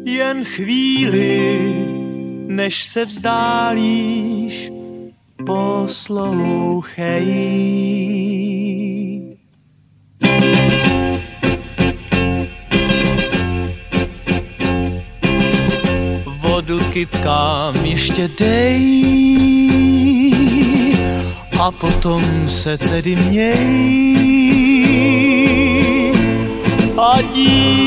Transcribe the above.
jen chvíli, než se vzdálíš, poslouchej. Vodu kytkám ještě dej a potom se tedy měj a